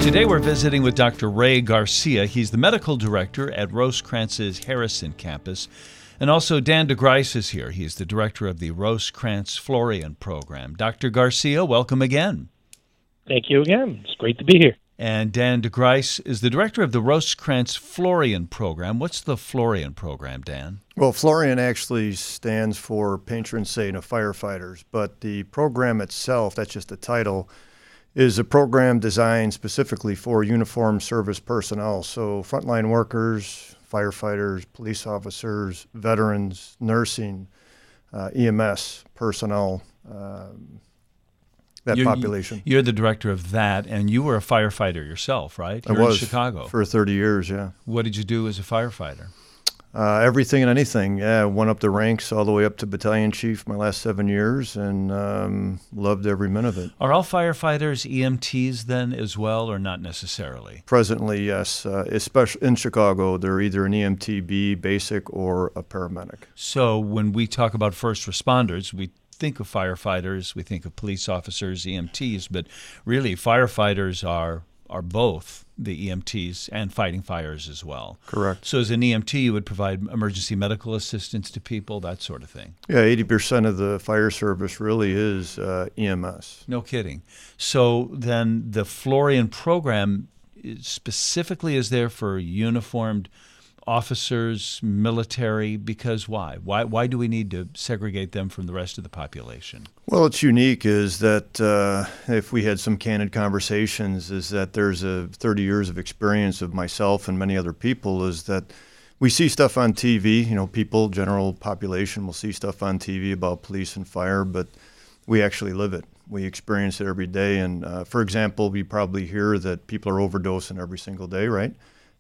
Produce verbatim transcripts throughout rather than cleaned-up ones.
Today we're visiting with Doctor Ray Garcia. He's the medical director at Rosecrance's Harrison campus. And also Dan DeGrice is here. He's the director of the Rosecrance Florian program. Doctor Garcia, welcome again. Thank you again. It's great to be here. And Dan DeGrice is the director of the Rosecrance Florian program. What's the Florian program, Dan? Well, Florian actually stands for Patron Saint of Firefighters, but the program itself, that's just the title, is a program designed specifically for uniformed service personnel. So frontline workers, firefighters, police officers, veterans, nursing, uh, E M S personnel, um, that you're, population. You're the director of that, and you were a firefighter yourself, right? I You're was in Chicago. For thirty years, yeah. What did you do as a firefighter? Uh, everything and anything. Yeah, went up the ranks all the way up to battalion chief my last seven years and um, loved every minute of it. Are all firefighters E M Ts then as well, or not necessarily? Presently, yes. Uh, especially in Chicago, they're either an E M T B, basic, or a paramedic. So when we talk about first responders, we think of firefighters, we think of police officers, E M Ts, but really firefighters are are both the E M Ts and fighting fires as well. Correct. So as an E M T, you would provide emergency medical assistance to people, that sort of thing. Yeah, eighty percent of the fire service really is uh, E M S. No kidding. So then the Florian program specifically is there for uniformed officers, military, because why? Why why do we need to segregate them from the rest of the population? Well, it's unique is that uh, if we had some candid conversations, is that there's a thirty years of experience of myself and many other people is that we see stuff on T V, you know, people, general population will see stuff on T V about police and fire, but we actually live it. We experience it every day. And uh, for example, we probably hear that people are overdosing every single day, right?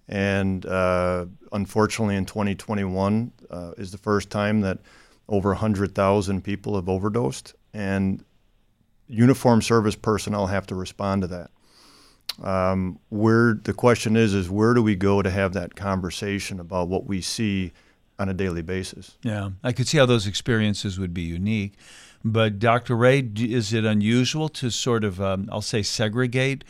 And uh, unfortunately, in twenty twenty-one uh, is the first time that over one hundred thousand people have overdosed, and uniformed service personnel have to respond to that. Um, where the question is, is where do we go to have that conversation about what we see on a daily basis? Yeah, I could see how those experiences would be unique. But Doctor Ray, is it unusual to sort of, um, I'll say, segregate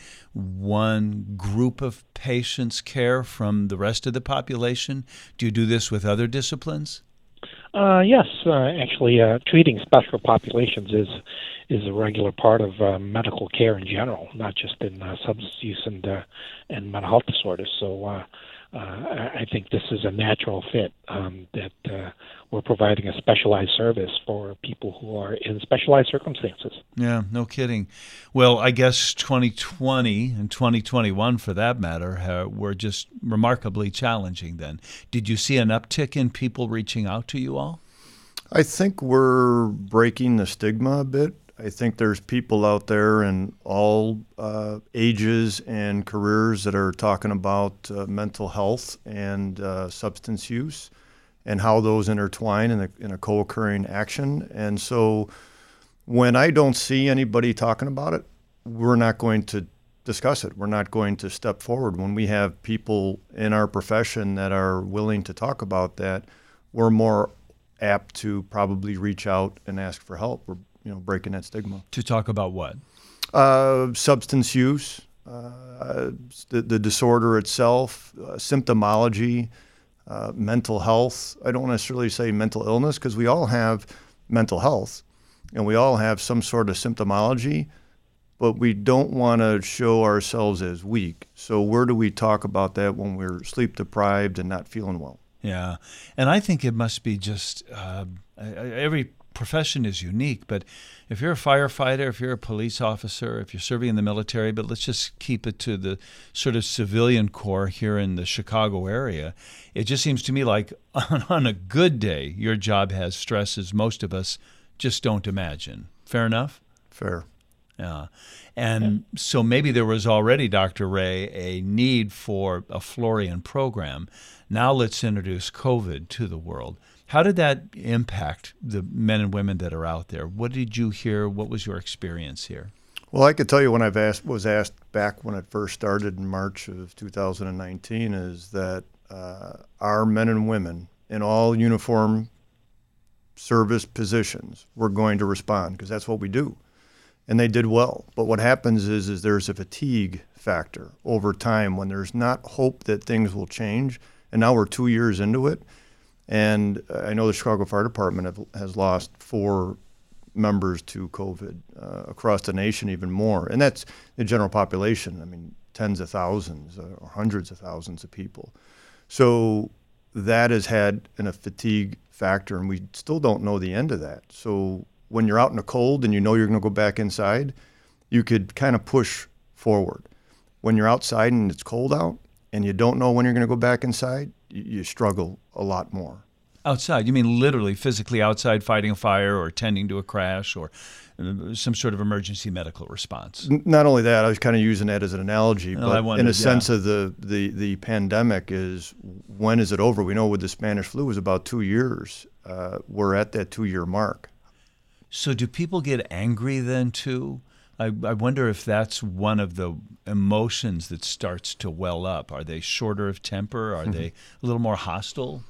one group of patients' care from the rest of the population? Do you do this with other disciplines? Uh, yes, uh, actually, uh, treating special populations is is a regular part of uh, medical care in general, not just in uh, substance use and uh, and mental health disorders. So uh, uh, I think this is a natural fit um, that uh, we're providing a specialized service for people who are in specialized circumstances. Yeah, no kidding. Well, I guess twenty twenty and twenty twenty-one, for that matter, uh, were just remarkably challenging then. Did you see an uptick in people reaching out to you all? I think we're breaking the stigma a bit. I think there's people out there in all uh, ages and careers that are talking about uh, mental health and uh, substance use and how those intertwine in a, in a co-occurring action. And so when I don't see anybody talking about it, we're not going to discuss it. We're not going to step forward. When we have people in our profession that are willing to talk about that, we're more apt to probably reach out and ask for help. We're you know, breaking that stigma. To talk about what? Uh, substance use, uh, the, the disorder itself, uh, symptomology, uh, mental health. I don't necessarily say mental illness because we all have mental health and we all have some sort of symptomology, but we don't want to show ourselves as weak. So where do we talk about that when we're sleep deprived and not feeling well? Yeah, and I think it must be just uh, every profession is unique, but if you're a firefighter, if you're a police officer, if you're serving in the military, but let's just keep it to the sort of civilian corps here in the Chicago area, it just seems to me like on, on a good day, your job has stresses most of us just don't imagine. Fair enough? Fair. Yeah. And so maybe there was already, Doctor Ray, a need for a Florian program. Now let's introduce COVID to the world. How did that impact the men and women that are out there? What did you hear? What was your experience here? Well, I could tell you when I was asked back when it first started in March of two thousand nineteen is that uh, our men and women in all uniform service positions were going to respond because that's what we do. and they did well. But what happens is, is there's a fatigue factor over time when there's not hope that things will change. And now we're two years into it. And I know the Chicago Fire Department have, has lost four members to COVID uh, across the nation, even more. And that's the general population. I mean, tens of thousands uh, or hundreds of thousands of people. So that has had an, a fatigue factor, and we still don't know the end of that. So when you're out in the cold and you know you're going to go back inside, you could kind of push forward. When you're outside and it's cold out and you don't know when you're going to go back inside, you, you struggle a lot more. Outside, you mean literally physically outside fighting a fire or tending to a crash or some sort of emergency medical response? N- Not only that, I was kind of using that as an analogy, well, but wondered, in a yeah. sense of the, the, the pandemic is, when is it over? We know with the Spanish flu it was about two years. Uh, we're at that two-year mark. So do people get angry then too? I, I wonder if that's one of the emotions that starts to well up. Are they shorter of temper? Are they a little more hostile?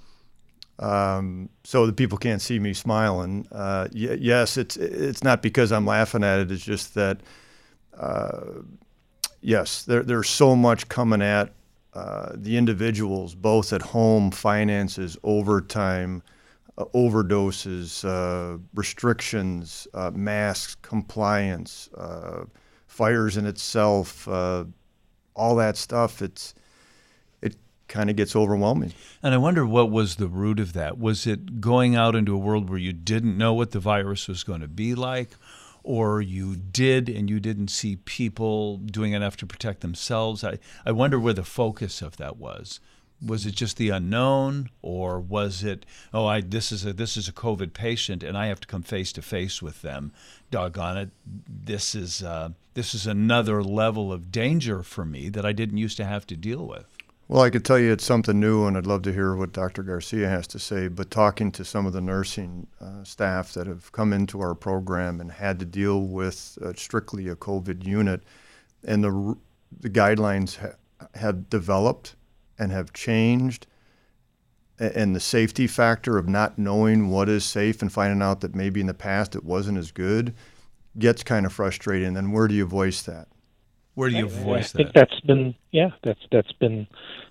Um, so the people can't see me smiling. Uh, y- yes, it's it's not because I'm laughing at it. It's just that, uh, yes, there, there's so much coming at uh, the individuals, both at home, finances, overtime, uh, overdoses, uh, restrictions, uh, masks, compliance, uh, fires in itself, uh, all that stuff. It's kind of gets overwhelming. And I wonder what was the root of that. Was it going out into a world where you didn't know what the virus was going to be like, or you did and you didn't see people doing enough to protect themselves? I, I wonder where the focus of that was. Was it just the unknown, or was it, oh, I this is a this is a COVID patient and I have to come face to face with them? Doggone it, this is uh, this is another level of danger for me that I didn't used to have to deal with. Well, I could tell you it's something new, and I'd love to hear what Doctor Garcia has to say, but talking to some of the nursing uh, staff that have come into our program and had to deal with uh, strictly a COVID unit, and the, the guidelines ha- have developed and have changed, and the safety factor of not knowing what is safe and finding out that maybe in the past it wasn't as good gets kind of frustrating. And then where do you voice that? Where do you I, voice I think that? that's been yeah that's that's been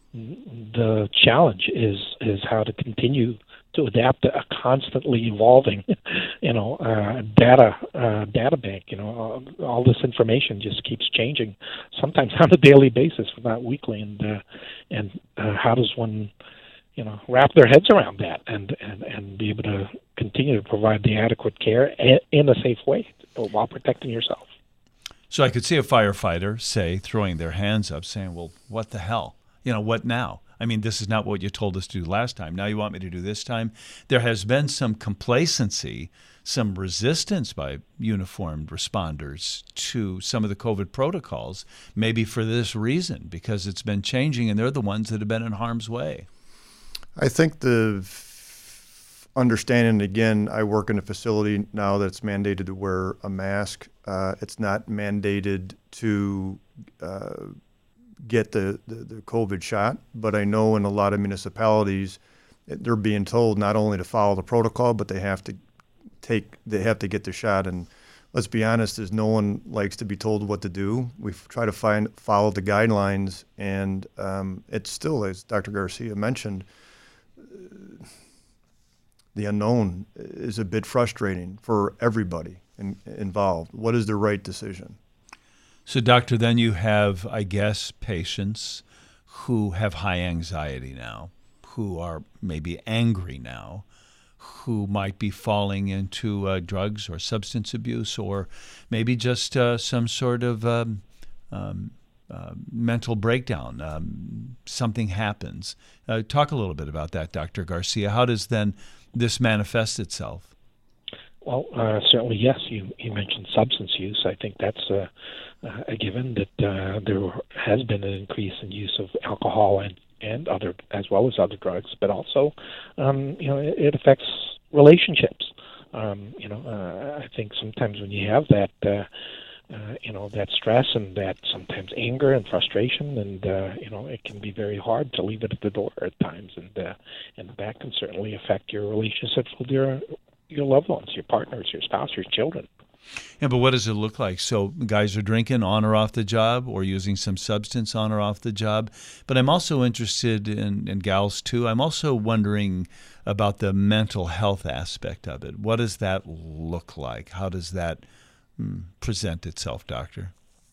the challenge is is how to continue to adapt to a constantly evolving you know uh, data uh, data bank. You know all, all this information just keeps changing, sometimes on a daily basis, if not weekly. And uh, and uh, how does one you know wrap their heads around that and, and, and be able to continue to provide the adequate care in a safe way while protecting yourself? So I could see a firefighter, say, throwing their hands up, saying, well, what the hell? You know, what now? I mean, this is not what you told us to do last time. Now you want me to do this time? There has been some complacency, some resistance by uniformed responders to some of the COVID protocols, maybe for this reason, because it's been changing and they're the ones that have been in harm's way. I think the f- understanding, again, I work in a facility now that's mandated to wear a mask. Uh, it's not mandated to uh, get the, the, the COVID shot, but I know in a lot of municipalities, they're being told not only to follow the protocol, but they have to take, they have to get the shot. And let's be honest, is no one likes to be told what to do. We try to find, follow the guidelines, and um, it's still, as Doctor Garcia mentioned, the unknown is a bit frustrating for everybody in, involved. What is the right decision? So, doctor, then you have, I guess, patients who have high anxiety now, who are maybe angry now, who might be falling into uh, drugs or substance abuse, or maybe just uh, some sort of um, um, uh, mental breakdown. Um, something happens. Uh, talk a little bit about that, Doctor Garcia. How does then this manifest itself? Well, uh, certainly, yes. You, you mentioned substance use. I think that's a, a given that uh, there has been an increase in use of alcohol and, and other, as well as other drugs, but also, um, you know, it, it affects relationships. Um, you know, uh, I think sometimes when you have that, uh, uh, you know, that stress and that sometimes anger and frustration, and uh, you know, it can be very hard to leave it at the door at times, and uh, and that can certainly affect your relationships with your your loved ones, your partners, your spouse, your children. Yeah, but what does it look like? So guys are drinking on or off the job, or using some substance on or off the job. But I'm also interested in, in gals too. I'm also wondering about the mental health aspect of it. What does that look like? How does that mm, present itself, Doctor?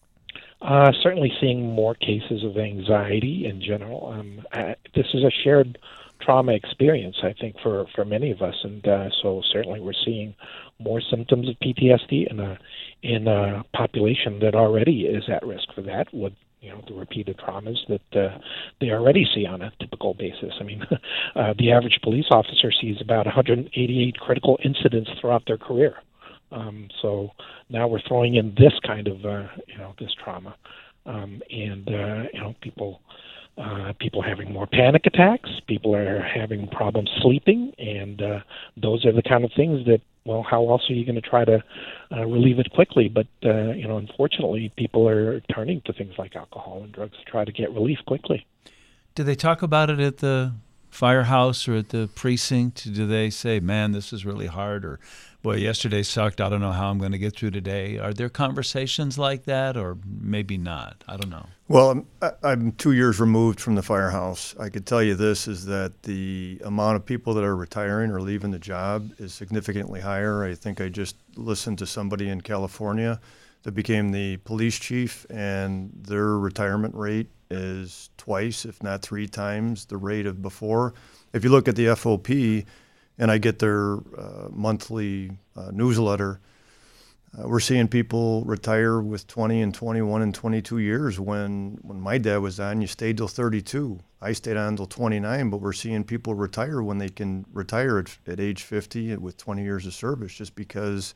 Uh, certainly seeing more cases of anxiety in general. Um, uh, this is a shared trauma experience, I think, for, for many of us. And uh, so certainly we're seeing more symptoms of P T S D in a, in a population that already is at risk for that with, you know, the repeated traumas that uh, they already see on a typical basis. I mean, uh, the average police officer sees about one hundred eighty-eight critical incidents throughout their career. Um, so now we're throwing in this kind of, uh, you know, this trauma, um, and uh, you know, people, uh, people having more panic attacks. People are having problems sleeping, and uh, those are the kind of things that, well, how else are you going to try to uh, relieve it quickly? But uh, you know, unfortunately, people are turning to things like alcohol and drugs to try to get relief quickly. Do they talk about it at the firehouse or at the precinct? Do they say, man, this is really hard, or boy, yesterday sucked, I don't know how I'm going to get through today? Are there conversations like that, or maybe not? I don't know. Well, I'm, I'm two years removed from the firehouse. I could tell you this, is that the amount of people that are retiring or leaving the job is significantly higher. I think I just listened to somebody in California that became the police chief, and their retirement rate is twice, if not three times, the rate of before. If you look at the F O P, and I get their uh, monthly uh, newsletter, uh, we're seeing people retire with twenty and twenty-one and twenty-two years. When when my dad was on, you stayed till thirty-two. I stayed on till twenty-nine, but we're seeing people retire when they can retire at, at age fifty with twenty years of service, just because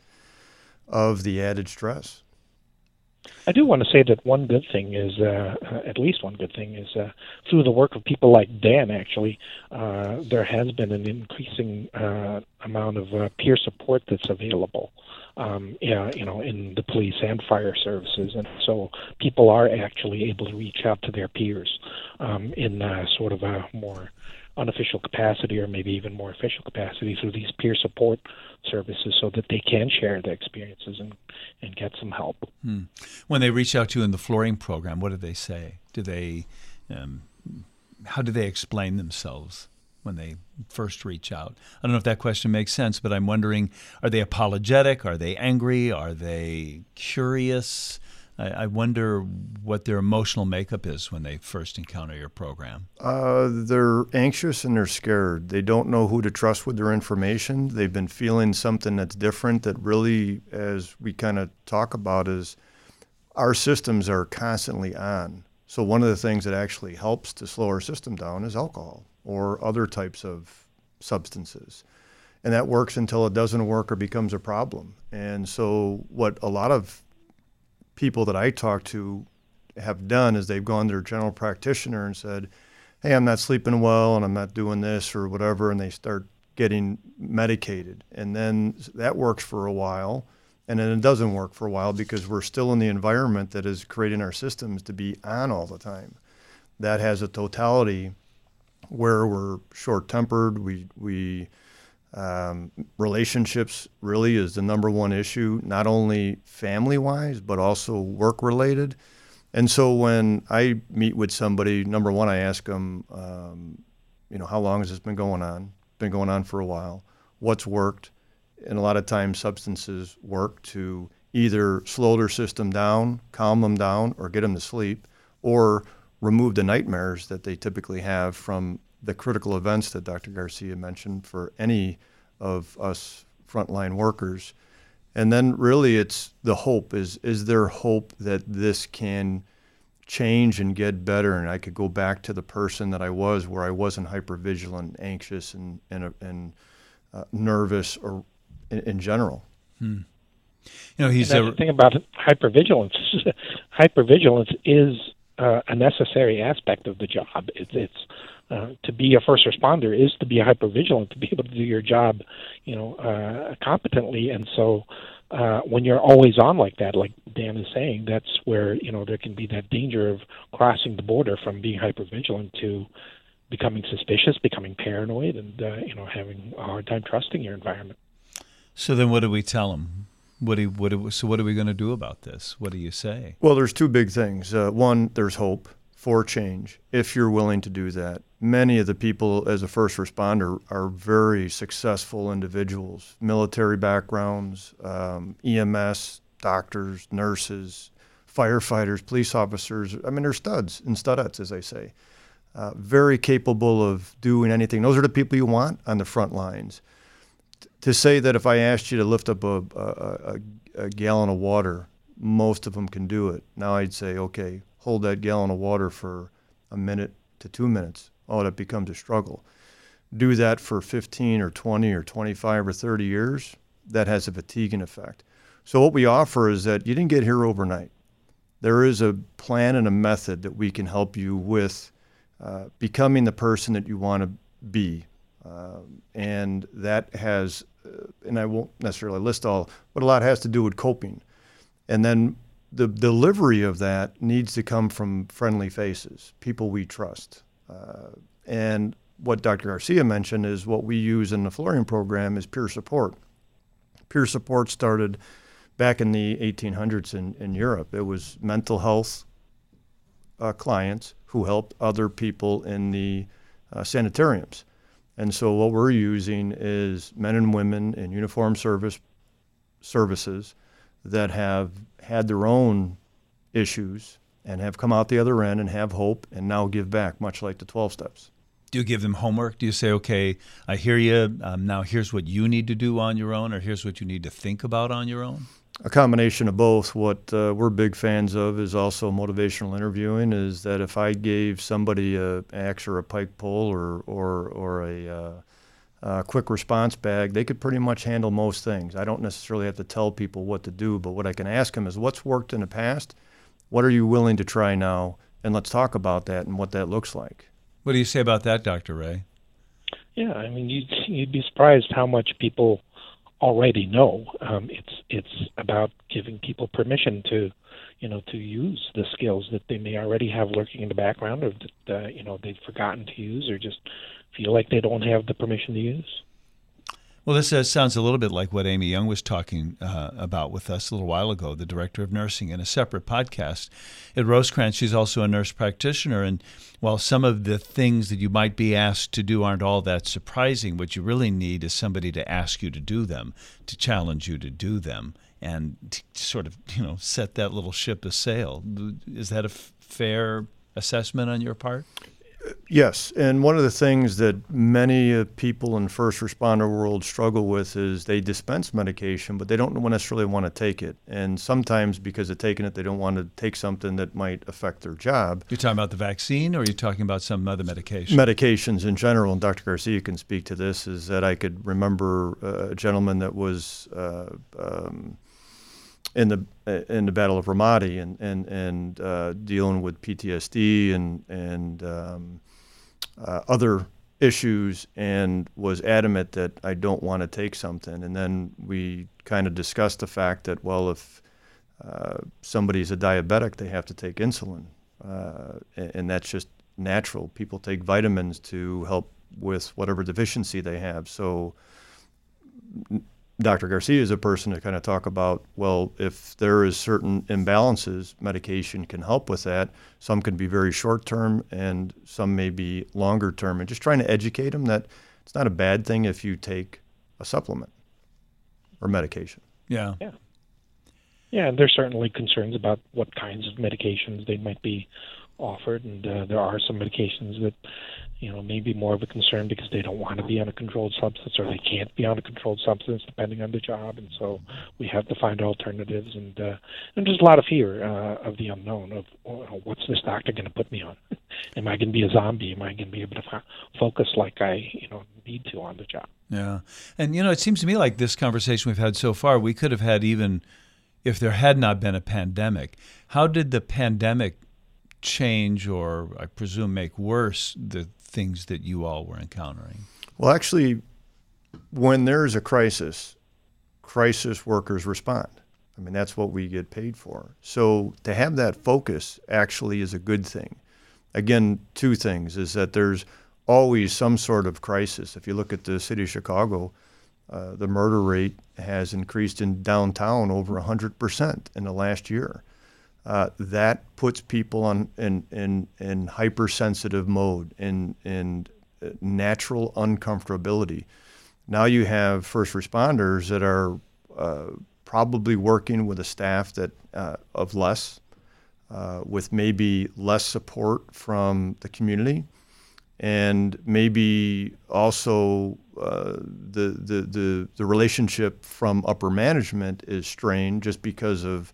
of the added stress. I do want to say that one good thing is, uh, uh, at least one good thing is, uh, through the work of people like Dan, actually, uh, there has been an increasing uh, amount of uh, peer support that's available, um, yeah, you know, in the police and fire services. And so people are actually able to reach out to their peers um, in uh, sort of a more unofficial capacity, or maybe even more official capacity, through these peer support services, so that they can share their experiences and, and get some help. Hmm. When they reach out to you in the flooring program, what do they say? Do they, um, how do they explain themselves when they first reach out? I don't know if that question makes sense, but I'm wondering, are they apologetic? Are they angry? Are they curious? I wonder what their emotional makeup is when they first encounter your program. Uh, they're anxious and they're scared. They don't know who to trust with their information. They've been feeling something that's different, that really, as we kind of talk about, is our systems are constantly on. So one of the things that actually helps to slow our system down is alcohol or other types of substances. And that works until it doesn't work or becomes a problem. And so what a lot of people that I talk to have done is they've gone to their general practitioner and said, hey, I'm not sleeping well and I'm not doing this or whatever, and they start getting medicated. And then that works for a while, and then it doesn't work for a while because we're still in the environment that is creating our systems to be on all the time. That has a totality where we're short-tempered, we, we Um, relationships really is the number one issue, not only family-wise, but also work-related. And so when I meet with somebody, number one, I ask them, um, you know, how long has this been going on? Been going on for a while. What's worked? And a lot of times substances work to either slow their system down, calm them down, or get them to sleep, or remove the nightmares that they typically have from the critical events that Doctor Garcia mentioned for any of us frontline workers. And then really it's the hope. Is is there hope that this can change and get better, and I could go back to the person that I was, where I wasn't hypervigilant, anxious, and and, and uh, nervous, or in, in general. Hmm. You know, he's and that's a, the thing about hypervigilance. Hypervigilance is uh, a necessary aspect of the job. It's, it's uh, to be a first responder is to be hypervigilant, to be able to do your job, you know, uh, competently. And so, uh, when you're always on like that, like Dan is saying, that's where, you know, there can be that danger of crossing the border from being hypervigilant to becoming suspicious, becoming paranoid, and uh, you know, having a hard time trusting your environment. So then, what do we tell them? What do you, what do, so what are we going to do about this? What do you say? Well, there's two big things. Uh, one, there's hope for change if you're willing to do that. Many of the people as a first responder are very successful individuals, military backgrounds, um, E M S, doctors, nurses, firefighters, police officers. I mean, they're studs and studettes, as I say. Uh, very capable of doing anything. Those are the people you want on the front lines. T- to say that if I asked you to lift up a, a, a, a gallon of water, most of them can do it. Now I'd say, okay, hold that gallon of water for a minute to two minutes. Oh, that becomes a struggle. Do that for fifteen or twenty or twenty-five or thirty years, that has a fatiguing effect. So what we offer is that you didn't get here overnight. There is a plan and a method that we can help you with uh, becoming the person that you want to be. Uh, and that has, uh, and I won't necessarily list all, but a lot has to do with coping. And then the delivery of that needs to come from friendly faces, people we trust. Uh, and what Doctor Garcia mentioned is what we use in the Florian program is peer support. Peer support started back in the eighteen hundreds in, in Europe. It was mental health uh, clients who helped other people in the uh, sanitariums. And so what we're using is men and women in uniformed service services that have had their own issues and have come out the other end and have hope and now give back, much like the twelve steps. Do you give them homework? Do you say, okay, I hear you, um, now here's what you need to do on your own, or here's what you need to think about on your own? A combination of both. What uh, we're big fans of is also motivational interviewing, is that if I gave somebody an axe or a pike pole or, or, or a uh, uh, quick response bag, they could pretty much handle most things. I don't necessarily have to tell people what to do, but what I can ask them is what's worked in the past, what are you willing to try now, and let's talk about that and what that looks like. What do you say about that, Doctor Ray? Yeah, I mean, you'd, you'd be surprised how much people already know. Um, it's it's about giving people permission to, you know, to use the skills that they may already have lurking in the background, or that uh, you know they've forgotten to use, or just feel like they don't have the permission to use. Well, this uh, sounds a little bit like what Amy Young was talking uh, about with us a little while ago, the director of nursing, in a separate podcast. At Rosecrans, she's also a nurse practitioner, and while some of the things that you might be asked to do aren't all that surprising, what you really need is somebody to ask you to do them, to challenge you to do them, and to sort of, you know, set that little ship a sail. Is that a f- fair assessment on your part? Yes, and one of the things that many uh, people in first responder world struggle with is they dispense medication, but they don't necessarily want to take it. And sometimes because of taking it, they don't want to take something that might affect their job. You're talking about the vaccine, or are you talking about some other medication? Medications in general, and Doctor Garcia can speak to this, is that I could remember uh, a gentleman that was uh, um, in the in the Battle of Ramadi and and and uh, dealing with P T S D and and um, uh, other issues, and was adamant that I don't want to take something. And then we kind of discussed the fact that, well, if uh, somebody's a diabetic, they have to take insulin, uh, and, and that's just natural. People take vitamins to help with whatever deficiency they have. So Doctor Garcia is a person to kind of talk about, well, if there is certain imbalances, medication can help with that. Some can be very short-term and some may be longer-term. And just trying to educate them that it's not a bad thing if you take a supplement or medication. Yeah. Yeah. Yeah, and there's certainly concerns about what kinds of medications they might be offered, and uh, there are some medications that, you know, may be more of a concern because they don't want to be on a controlled substance, or they can't be on a controlled substance depending on the job, and so we have to find alternatives. And uh, and there's a lot of fear uh, of the unknown, of, oh, what's this doctor going to put me on? Am I going to be a zombie? Am I going to be able to fo- focus like I, you know, need to on the job? Yeah, and you know, it seems to me like this conversation we've had so far, we could have had even if there had not been a pandemic. How did the pandemic change, or I presume make worse, the things that you all were encountering? Well, actually, when there's a crisis, crisis workers respond. I mean, that's what we get paid for. So to have that focus actually is a good thing. Again, two things is that there's always some sort of crisis. If you look at the city of Chicago, uh, the murder rate has increased in downtown over one hundred percent in the last year. Uh, that puts people on in in, in hypersensitive mode, in in natural uncomfortability. Now you have first responders that are uh, probably working with a staff that uh, of less, uh, with maybe less support from the community, and maybe also uh, the, the the the relationship from upper management is strained just because of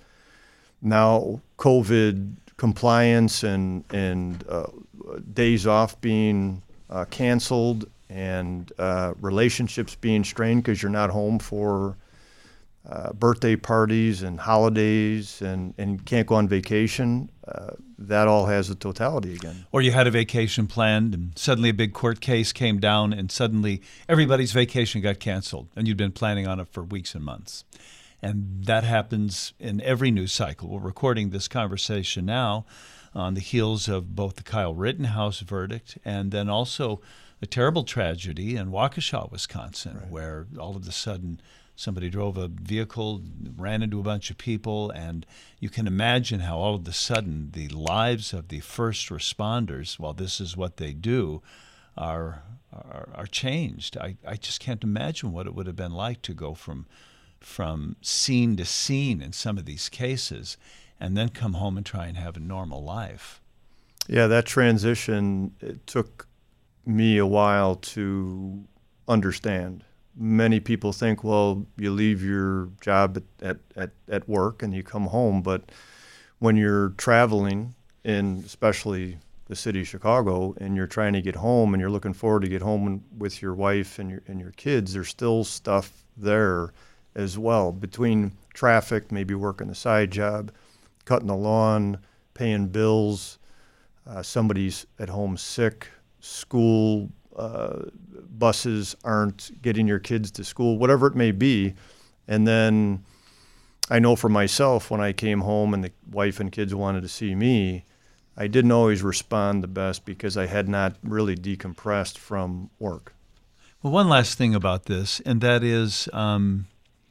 now COVID compliance and and uh, days off being uh, canceled, and uh, relationships being strained because you're not home for uh, birthday parties and holidays, and, and can't go on vacation. Uh, that all has a totality again. Or you had a vacation planned, and suddenly a big court case came down, and suddenly everybody's vacation got canceled, and you'd been planning on it for weeks and months. And that happens in every news cycle. We're recording this conversation now on the heels of both the Kyle Rittenhouse verdict and then also a terrible tragedy in Waukesha, Wisconsin, right, where all of a sudden somebody drove a vehicle, ran into a bunch of people, and you can imagine how all of a sudden the lives of the first responders, while this is what they do, are are, are changed. I, I just can't imagine what it would have been like to go from from scene to scene in some of these cases and then come home and try and have a normal life. Yeah, that transition, it took me a while to understand. Many people think, well, you leave your job at, at, at work and you come home, but when you're traveling in especially the city of Chicago and you're trying to get home and you're looking forward to get home with your wife and your, and your kids, there's still stuff there as well, between traffic, maybe working a side job, cutting the lawn, paying bills, uh, somebody's at home sick, school uh, buses aren't getting your kids to school, whatever it may be. And then I know for myself, when I came home and the wife and kids wanted to see me, I didn't always respond the best because I had not really decompressed from work. Well, one last thing about this, and that is, um,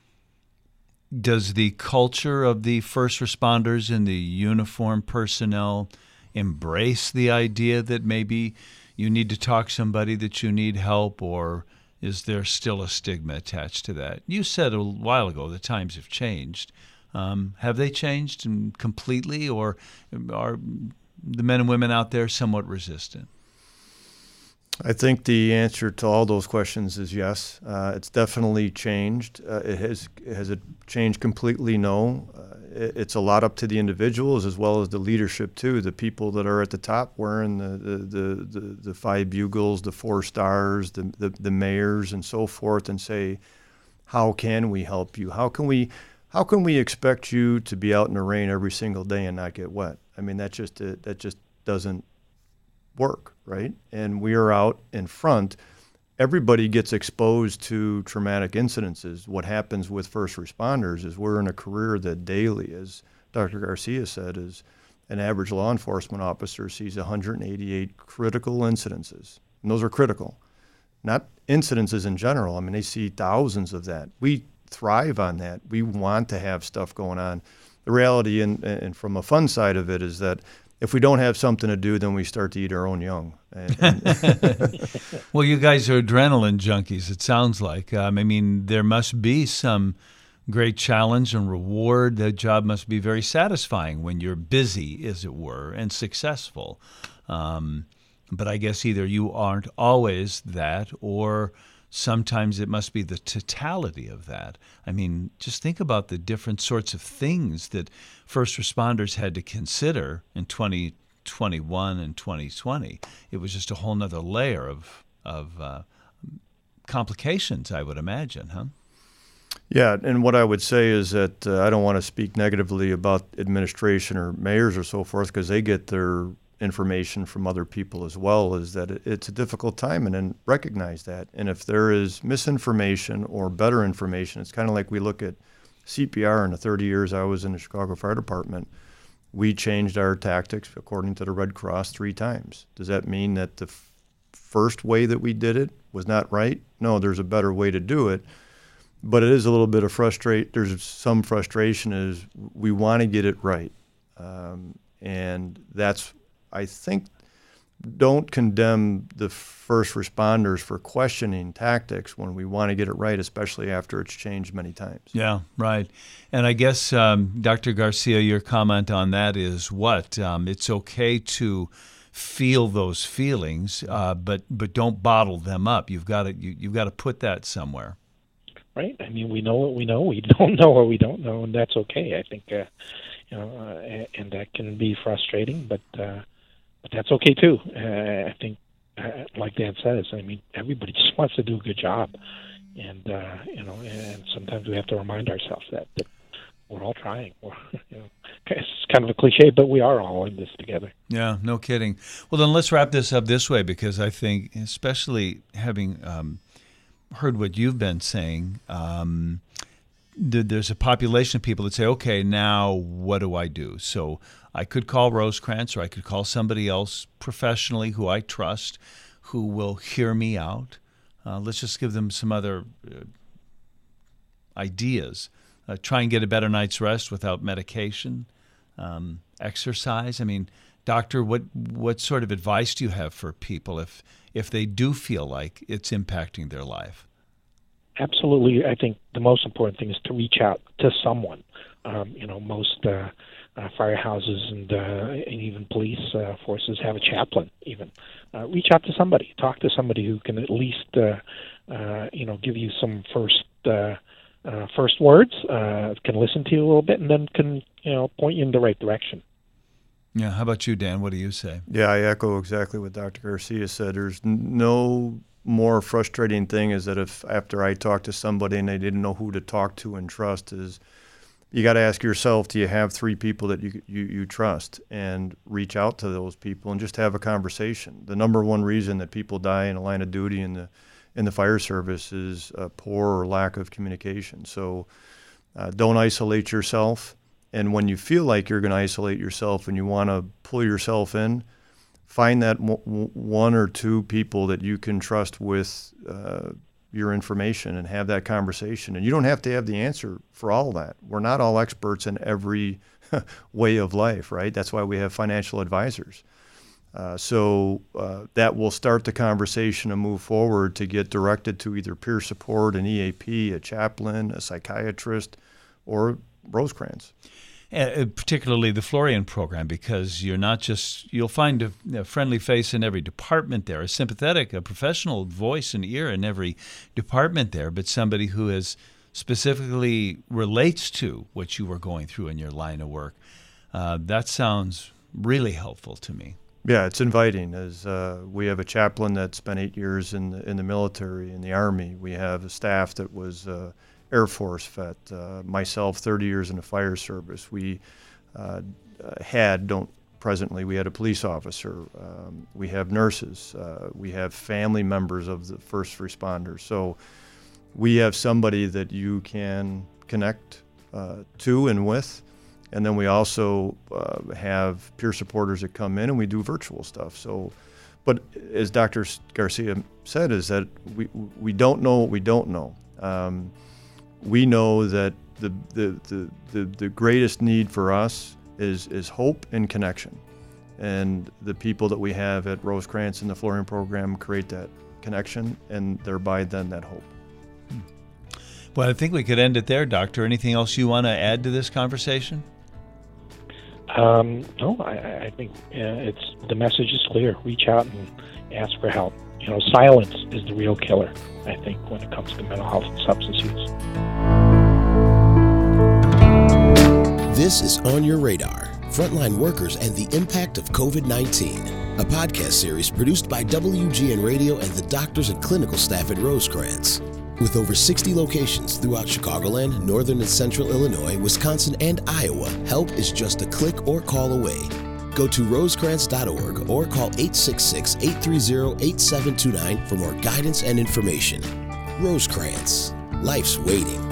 does the culture of the first responders and the uniformed personnel embrace the idea that maybe you need to talk to somebody, that you need help, or is there still a stigma attached to that? You said a while ago the times have changed. Um, have they changed completely, or are the men and women out there somewhat resistant? I think the answer to all those questions is yes. Uh, it's definitely changed. Uh, it has has it changed completely? No. Uh, it, it's a lot up to the individuals as well as the leadership too. The people that are at the top wearing the the the, the, the five bugles, the four stars, the, the the mayors and so forth, and say, how can we help you? How can we how can we expect you to be out in the rain every single day and not get wet? I mean, that just uh, that just doesn't work, right? And we are out in front. Everybody gets exposed to traumatic incidences. What happens with first responders is we're in a career that daily, as Doctor Garcia said, is an average law enforcement officer sees one hundred eighty-eight critical incidences. And those are critical, not incidences in general. I mean, they see thousands of that. We thrive on that. We want to have stuff going on. The reality, and, and from a fun side of it, is that if we don't have something to do, then we start to eat our own young. And, and well, you guys are adrenaline junkies, it sounds like. Um, I mean, there must be some great challenge and reward. The job must be very satisfying when you're busy, as it were, and successful. Um, but I guess either you aren't always that, or sometimes it must be the totality of that. I mean, just think about the different sorts of things that first responders had to consider in twenty twenty-one and twenty twenty. It was just a whole nother layer of of uh, complications, I would imagine, huh? Yeah, and what I would say is that uh, I don't want to speak negatively about administration or mayors or so forth, because they get their information from other people as well, is that it's a difficult time, and then recognize that. And if there is misinformation or better information, it's kind of like we look at C P R in the thirty years I was in the Chicago Fire Department. We changed our tactics according to the Red Cross three times. Does that mean that the f- first way that we did it was not right? No, there's a better way to do it. but it is a little bit of frustrate. There's some frustration is we want to get it right. Um, and that's, I think, don't condemn the first responders for questioning tactics when we want to get it right, especially after it's changed many times. Yeah, right. And I guess, um, Doctor Garcia, your comment on that is what? Um, it's okay to feel those feelings, uh, but but don't bottle them up. You've got to you, you've got to put that somewhere. Right. I mean, we know what we know. We don't know what we don't know, and that's okay. I think, uh, you know, uh, and that can be frustrating, but uh, but that's okay too. Uh, I think, uh, like Dan says, I mean, everybody just wants to do a good job, and uh, you know, and sometimes we have to remind ourselves that, that we're all trying. We're, you know, it's kind of a cliche, but we are all in this together. Yeah, no kidding. Well, then let's wrap this up this way, because I think, especially having um, heard what you've been saying, um, th- there's a population of people that say, okay, now what do I do? So I could call Rosecrance, or I could call somebody else professionally who I trust, who will hear me out. Uh, let's just give them some other uh, ideas. Uh, try and get a better night's rest without medication. Um, exercise. I mean, doctor, what what sort of advice do you have for people if if they do feel like it's impacting their life? Absolutely. I think the most important thing is to reach out to someone. Um, you know, most uh, uh, firehouses and, uh, and even police uh, forces have a chaplain. Even uh, reach out to somebody. Talk to somebody who can at least uh, uh, you know give you some first. Uh, Uh, first words, uh, can listen to you a little bit, and then can, you know, point you in the right direction. Yeah. How about you, Dan? What do you say? Yeah, I echo exactly what Doctor Garcia said. There's no more frustrating thing is that if after I talk to somebody and they didn't know who to talk to and trust, is you got to ask yourself, do you have three people that you, you you trust, and reach out to those people and just have a conversation. The number one reason that people die in a line of duty in the in the fire service is uh, poor or lack of communication. So uh, don't isolate yourself. And when you feel like you're going to isolate yourself and you want to pull yourself in, find that w- one or two people that you can trust with uh, your information and have that conversation. And you don't have to have the answer for all that. We're not all experts in every way of life, right? That's why we have financial advisors. Uh, so uh, that will start the conversation and move forward to get directed to either peer support, an E A P, a chaplain, a psychiatrist, or Rosecrance. Uh, particularly the Florian program, because you're not just, you'll find a, a friendly face in every department there, a sympathetic, a professional voice and ear in every department there, but somebody who is specifically relates to what you were going through in your line of work. Uh, that sounds really helpful to me. Yeah, it's inviting. As uh, we have a chaplain that spent eight years in the, in the military, in the Army. We have a staff that was uh, Air Force vet. Uh, myself, thirty years in the fire service. We uh, had, don't presently, we had a police officer. Um, we have nurses. Uh, we have family members of the first responders. So we have somebody that you can connect uh, to and with. And then we also uh, have peer supporters that come in, and we do virtual stuff. So, but as Doctor Garcia said, is that we we don't know what we don't know. Um, we know that the, the the the the greatest need for us is is hope and connection, and the people that we have at Rosecrance and the Florian program create that connection, and thereby then that hope. Well, I think we could end it there, Doctor. Anything else you want to add to this conversation? Um, no, I, I think uh, it's the message is clear. Reach out and ask for help. You know, silence is the real killer, I think, when it comes to mental health and substance use. This is On Your Radar, Frontline Workers and the Impact of COVID nineteen, a podcast series produced by W G N Radio and the doctors and clinical staff at Rosecrance. With over sixty locations throughout Chicagoland, northern and central Illinois, Wisconsin, and Iowa, help is just a click or call away. Go to rosecrance dot org or call eight six six, eight three zero, eight seven two nine for more guidance and information. Rosecrance. Life's waiting.